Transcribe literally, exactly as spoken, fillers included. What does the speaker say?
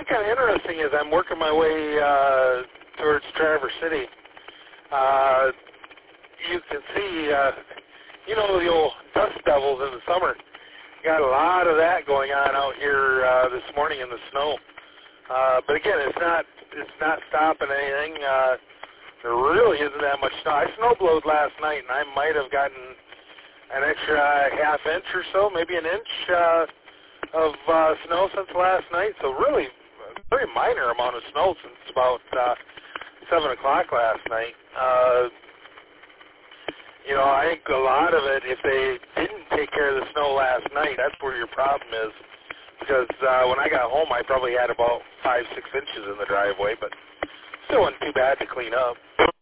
been kind of interesting as I'm working my way uh, towards Traverse City. Uh, you can see, uh, you know, the old dust devils in the summer. Got a lot of that going on out here uh, this morning in the snow. Uh, but again, it's not it's not stopping anything. Uh, there really isn't that much snow. I snowblowed last night, and I might have gotten an extra half inch or so, maybe an inch uh, of uh, snow since last night. So really, a very minor amount of snow since about uh, seven o'clock last night. Uh, you know, I think a lot of it, if they didn't take care of the snow last night, that's where your problem is. Because uh, when I got home, I probably had about five, six inches in the driveway, but still wasn't too bad to clean up.